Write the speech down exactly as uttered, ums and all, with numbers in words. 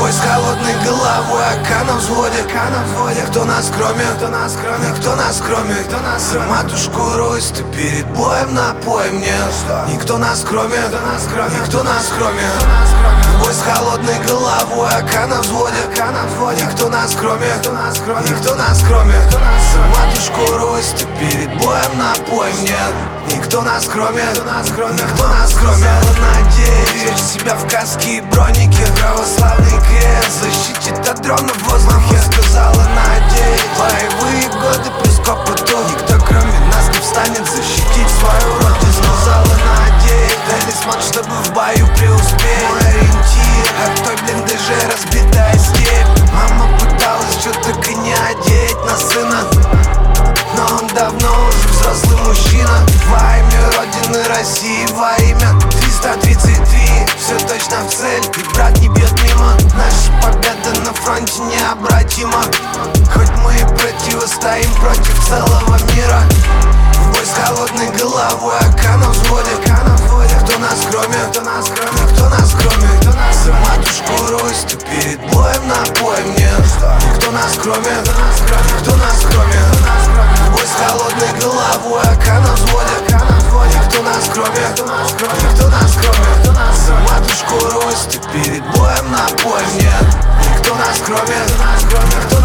Бой с холодной головой, ока на взводе, Никто нас кроме, кто нас кроме, кто нас кроме, кто нас кроме. Матушку Русь, ты перед боем напой мне. Никто нас кроме, кто нас кроме, никто нас кроме. Бой с холодной головой, ока на взводе, Никто нас кроме, кто нас кроме, никто нас кроме. Матушку Русь, ты перед боем напой мне. Никто нас кроме, кто нас кроме, никто нас кроме. Надеюсь, себя в каске и бронике, православный крест защитит от дрона в воздухе. Сказала надеюсь, боевые годы плюс к опыту. Никто кроме нас не встанет защитить свою родину. Сказала надеюсь, талисман, чтобы в бою преуспеть. Мой ориентир, от той блиндаже разбитая степь. Мама пыталась что только не одеть на сына, но он давно уже взрослый мужчина. Во имя Родины России, во имя триста тридцать три, все точно в цель, и брат не бьет мимо. Наша победа на фронте необратима, хоть мы и противостоим против целого мира. В бой с холодной головой, ока на взводе, Кто нас кроме, кто нас кроме, кто нас кроме, кто нас кроме. Матушку Русь, ты перед боем напой мне. Никто нас кроме, кто нас кроме, кто нас кроме. В бой с холодной головой, ока на взводе, Кто нас кроме, кто нас кроме, кто нас кроме. Матушку Русь, ты перед боем напой мне. Никто нас кроме, кто нас кроме, кто